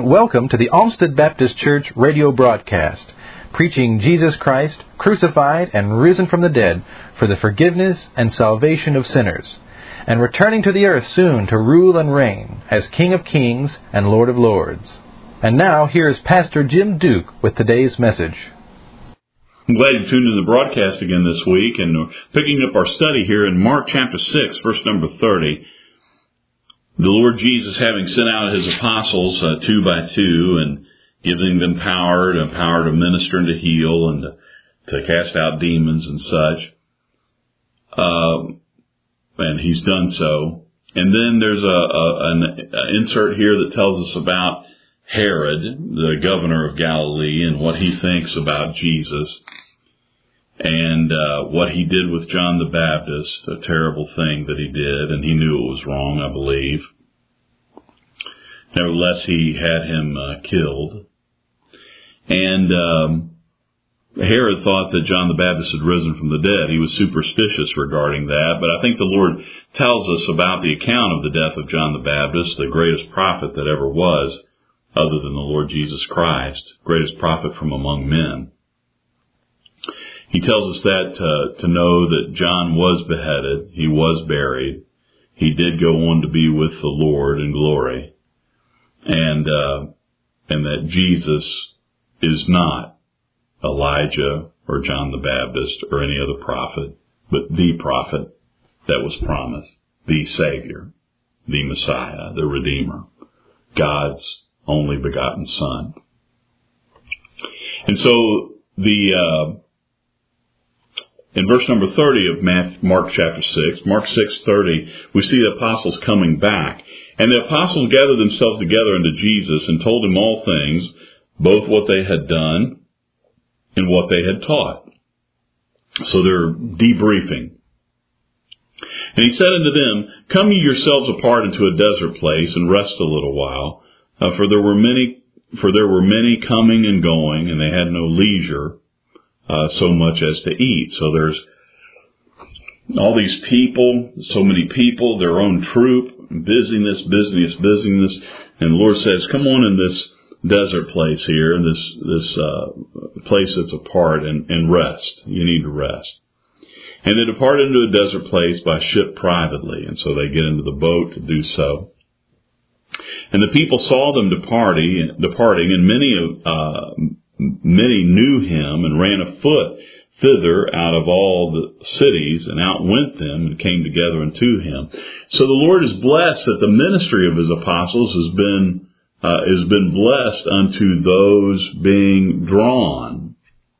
and welcome to the Olmsted Baptist Church radio broadcast, preaching Jesus Christ, crucified and risen from the dead for the forgiveness and salvation of sinners, and returning to the earth soon to rule and reign as King of Kings and Lord of Lords. And now, here is Pastor Jim Duke with today's message. I'm glad you tuned in the broadcast again this week, and we're picking up our study here in Mark chapter 6, verse number 30. The Lord Jesus, having sent out his apostles two by two and giving them power to minister and to heal and to cast out demons and such, and he's done so. And then there's an insert here that tells us about Herod, the governor of Galilee, and what he thinks about Jesus and what he did with John the Baptist, a terrible thing that he did, and he knew it was wrong, I believe. Nevertheless, he had him killed. And Herod thought that John the Baptist had risen from the dead. He was superstitious regarding that, but I think the Lord tells us about the account of the death of John the Baptist, the greatest prophet that ever was, other than the Lord Jesus Christ, greatest prophet from among men. He tells us that to know that John was beheaded, he was buried, he did go on to be with the Lord in glory, and that Jesus is not Elijah or John the Baptist or any other prophet, but the prophet that was promised, the Savior, the Messiah, the Redeemer, God's only begotten Son. And so in verse number 30 of Mark chapter 6, Mark 6:30, we see the apostles coming back. And the apostles gathered themselves together unto Jesus and told him all things, both what they had done and what they had taught. So they're debriefing. And he said unto them, Come ye yourselves apart into a desert place and rest a little while, for there were many coming and going, and they had no leisure so much as to eat. So there's all these people, so many people, their own troop, busyness, and the Lord says, come on in this desert place here, in this place that's apart, and rest. You need to rest. And they departed into a desert place by ship privately, and so they get into the boat to do so. And the people saw them departing, and many knew him and ran afoot thither out of all the cities and outwent them and came together unto him. So the Lord is blessed that the ministry of his apostles has been blessed unto those being drawn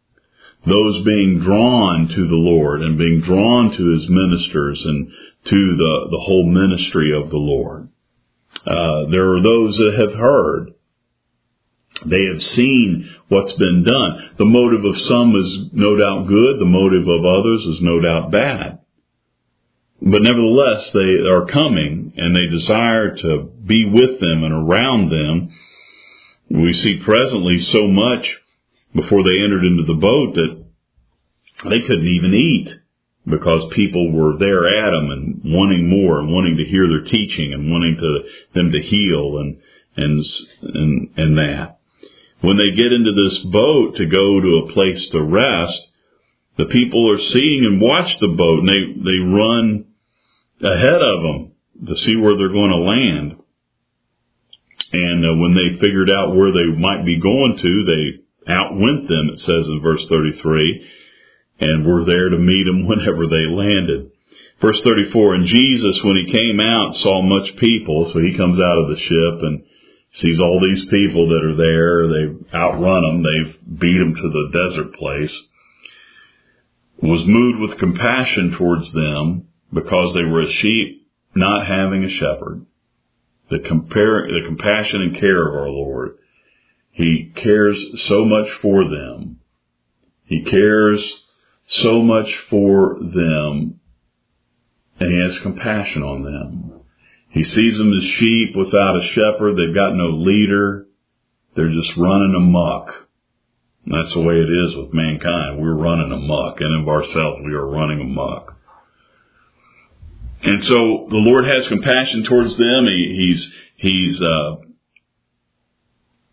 to the Lord and being drawn to his ministers and to the whole ministry of the Lord. There are those that have heard. They have seen what's been done. The motive of some is no doubt good. The motive of others is no doubt bad. But nevertheless, they are coming and they desire to be with them and around them. We see presently so much before they entered into the boat that they couldn't even eat because people were there at them and wanting more and wanting to hear their teaching and wanting them to heal and that. When they get into this boat to go to a place to rest, the people are seeing and watch the boat, and they run ahead of them to see where they're going to land. And when they figured out where they might be going to, they outwent them, it says in verse 33, and were there to meet them whenever they landed. Verse 34, and Jesus, when he came out, saw much people, so he comes out of the ship and sees all these people that are there. They've outrun them. They've beat them to the desert place. Was moved with compassion towards them because they were as sheep not having a shepherd. The compassion and care of our Lord. He cares so much for them. He cares so much for them, and he has compassion on them. He sees them as sheep without a shepherd. They've got no leader. They're just running amok. And that's the way it is with mankind. We're running amok. And of ourselves, we are running amok. And so the Lord has compassion towards them. He's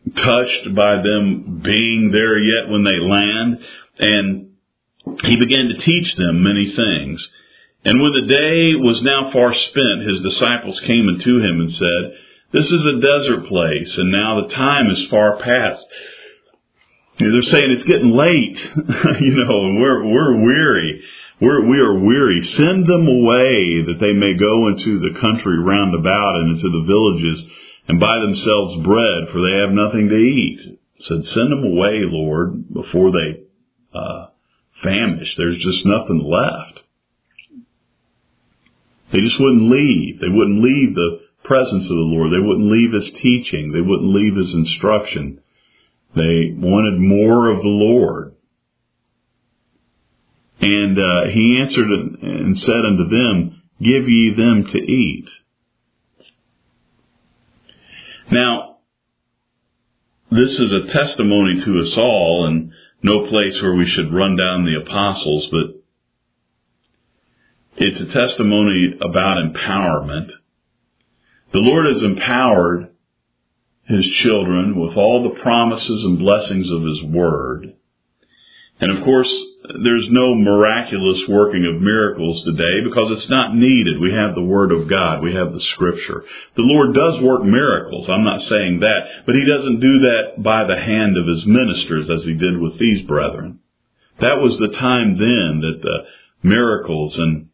touched by them being there yet when they land. And he began to teach them many things. And when the day was now far spent, his disciples came unto him and said, "This is a desert place, and now the time is far past." They're saying it's getting late, and we're weary. We are weary. Send them away that they may go into the country round about and into the villages and buy themselves bread, for they have nothing to eat. Said, send them away, Lord, before they famish. There's just nothing left. They just wouldn't leave. They wouldn't leave the presence of the Lord. They wouldn't leave His teaching. They wouldn't leave His instruction. They wanted more of the Lord. And He answered and said unto them, "Give ye them to eat." Now, this is a testimony to us all, and no place where we should run down the apostles, but it's a testimony about empowerment. The Lord has empowered His children with all the promises and blessings of His Word. And of course, there's no miraculous working of miracles today because it's not needed. We have the Word of God. We have the Scripture. The Lord does work miracles. I'm not saying that. But He doesn't do that by the hand of His ministers as He did with these brethren. That was the time then that the miracles and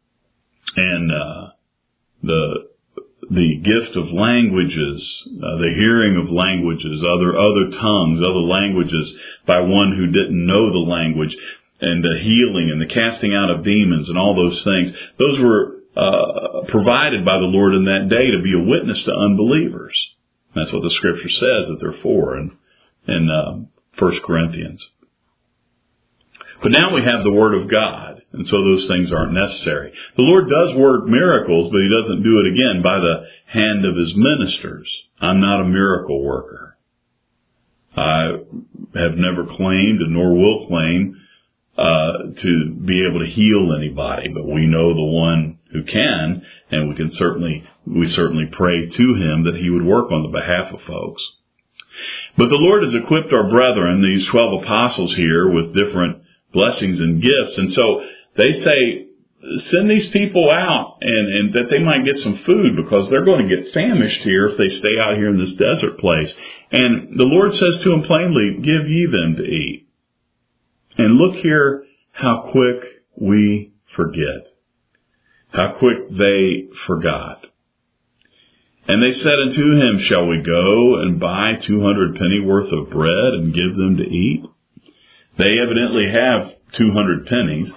the gift of languages, the hearing of languages, other tongues, other languages by one who didn't know the language, and the healing and the casting out of demons and all those things, those were provided by the Lord in that day to be a witness to unbelievers. That's what the Scripture says that they're for in 1 Corinthians. But now we have the Word of God, and so those things aren't necessary. The Lord does work miracles, but He doesn't do it again by the hand of His ministers. I'm not a miracle worker. I have never claimed and nor will claim to be able to heal anybody, but we know the one who can, and we certainly pray to Him that He would work on the behalf of folks. But the Lord has equipped our brethren, these 12 apostles here, with different blessings and gifts, and so they say, send these people out and that they might get some food because they're going to get famished here if they stay out here in this desert place. And the Lord says to them plainly, give ye them to eat. And look here how quick we forget. How quick they forgot. And they said unto him, shall we go and buy 200 pennyworth of bread and give them to eat? They evidently have 200 pennies.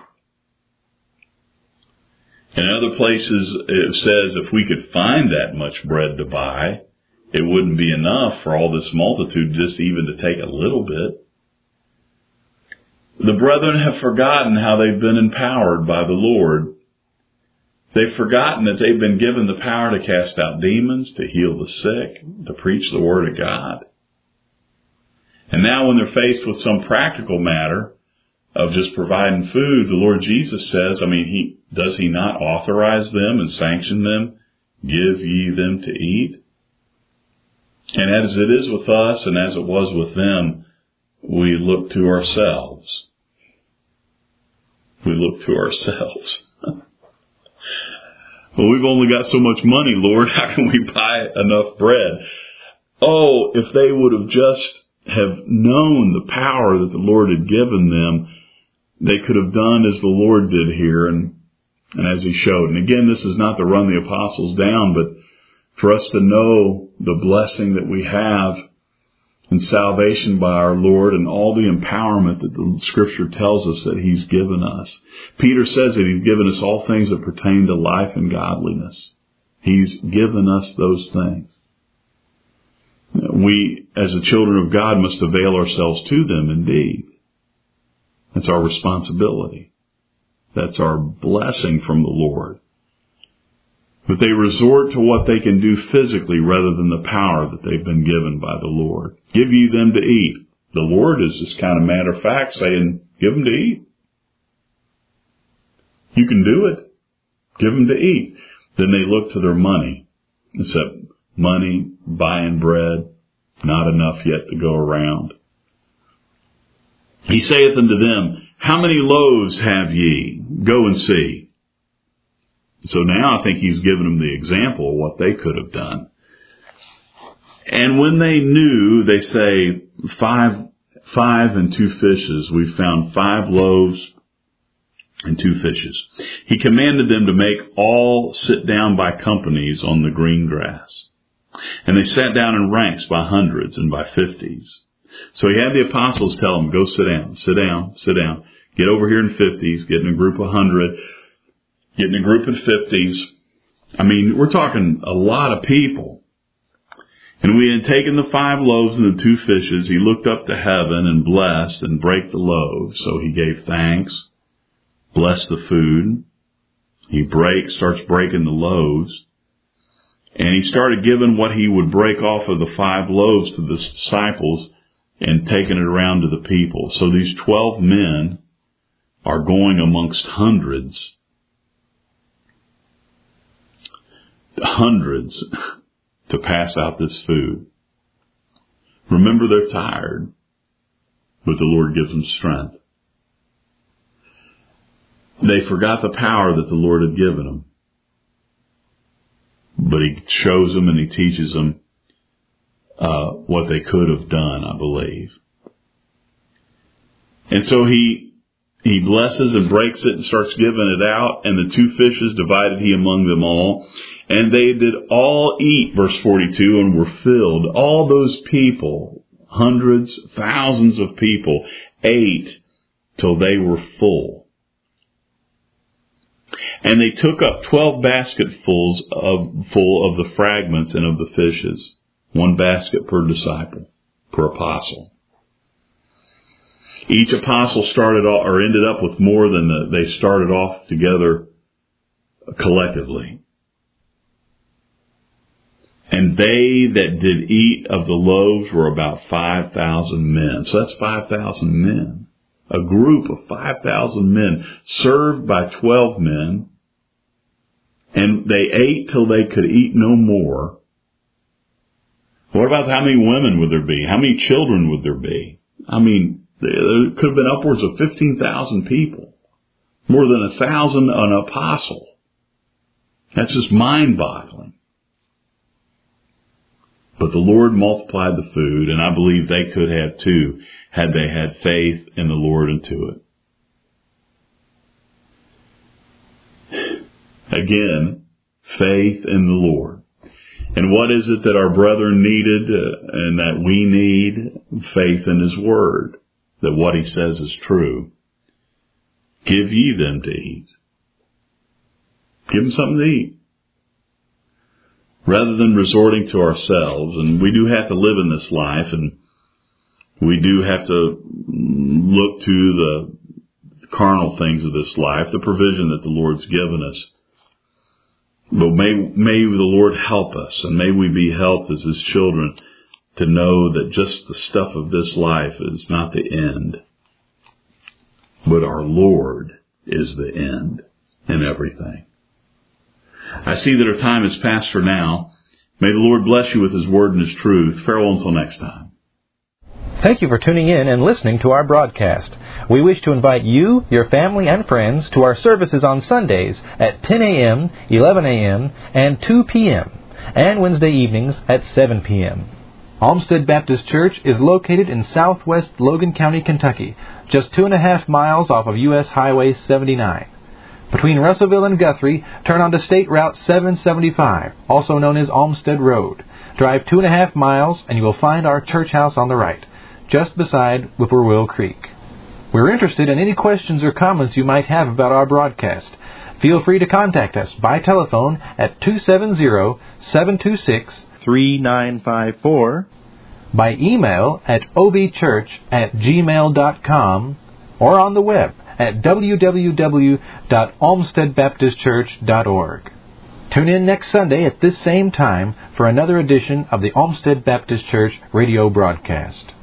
In other places, it says if we could find that much bread to buy, it wouldn't be enough for all this multitude just even to take a little bit. The brethren have forgotten how they've been empowered by the Lord. They've forgotten that they've been given the power to cast out demons, to heal the sick, to preach the Word of God. And now when they're faced with some practical matter of just providing food, the Lord Jesus says, does He not authorize them and sanction them? Give ye them to eat. And as it is with us and as it was with them, we look to ourselves. We look to ourselves. Well, we've only got so much money, Lord. How can we buy enough bread? Oh, if they would have just have known the power that the Lord had given them, they could have done as the Lord did here and as He showed. And again, this is not to run the apostles down, but for us to know the blessing that we have in salvation by our Lord and all the empowerment that the Scripture tells us that He's given us. Peter says that He's given us all things that pertain to life and godliness. He's given us those things. We, as the children of God, must avail ourselves to them indeed. That's our responsibility. That's our blessing from the Lord. But they resort to what they can do physically rather than the power that they've been given by the Lord. Give ye them to eat. The Lord is just kind of matter of fact saying, give them to eat. You can do it. Give them to eat. Then they look to their money. Except money, buying bread, not enough yet to go around. He saith unto them, How many loaves have ye? Go and see. So now I think he's given them the example of what they could have done. And when they knew, they say, 5 and 2 fishes. We found 5 loaves and 2 fishes. He commanded them to make all sit down by companies on the green grass. And they sat down in ranks by hundreds and by 50s. So he had the apostles tell them, go sit down, sit down, sit down. Get over here in 50s, get in a group of 100, get in a group of 50s. I mean, we're talking a lot of people. And we had taken the 5 loaves and the 2 fishes. He looked up to heaven and blessed and brake the loaves. So he gave thanks, blessed the food. He starts breaking the loaves. And he started giving what he would break off of the 5 loaves to the disciples and taking it around to the people. So these 12 men are going amongst hundreds to pass out this food. Remember, they're tired, but the Lord gives them strength. They forgot the power that the Lord had given them. But he shows them and he teaches them what they could have done, I believe. And so he blesses and breaks it and starts giving it out. And the 2 fishes divided he among them all. And they did all eat, verse 42, and were filled. All those people, hundreds, thousands of people, ate till they were full. And they took up 12 basketfuls full of the fragments and of the fishes. 1 basket per disciple, per apostle. Each apostle ended up with more than they started off together collectively. And they that did eat of the loaves were about 5,000 men. So that's 5,000 men. A group of 5,000 men served by 12 men. And they ate till they could eat no more. What about how many women would there be? How many children would there be? I mean, there could have been upwards of 15,000 people. More than 1,000 an apostle. That's just mind-boggling. But the Lord multiplied the food, and I believe they could have too, had they had faith in the Lord and to it. Again, faith in the Lord. And what is it that our brethren needed and that we need? Faith in His Word, that what He says is true. Give ye them to eat. Give them something to eat. Rather than resorting to ourselves, and we do have to live in this life, and we do have to look to the carnal things of this life, the provision that the Lord's given us. But may the Lord help us, and may we be helped as His children to know that just the stuff of this life is not the end, but our Lord is the end in everything. I see that our time is past for now. May the Lord bless you with His Word and His truth. Farewell until next time. Thank you for tuning in and listening to our broadcast. We wish to invite you, your family, and friends to our services on Sundays at 10 a.m., 11 a.m., and 2 p.m., and Wednesday evenings at 7 p.m. Olmsted Baptist Church is located in southwest Logan County, Kentucky, just 2.5 miles off of U.S. Highway 79. Between Russellville and Guthrie, turn onto State Route 775, also known as Olmsted Road. Drive 2.5 miles and you will find our church house on the right, just beside Whippoorwill Creek. We're interested in any questions or comments you might have about our broadcast. Feel free to contact us by telephone at 270-726-3954, by email at obchurch@gmail.com, or on the web at www.olmstedbaptistchurch.org. Tune in next Sunday at this same time for another edition of the Olmsted Baptist Church radio broadcast.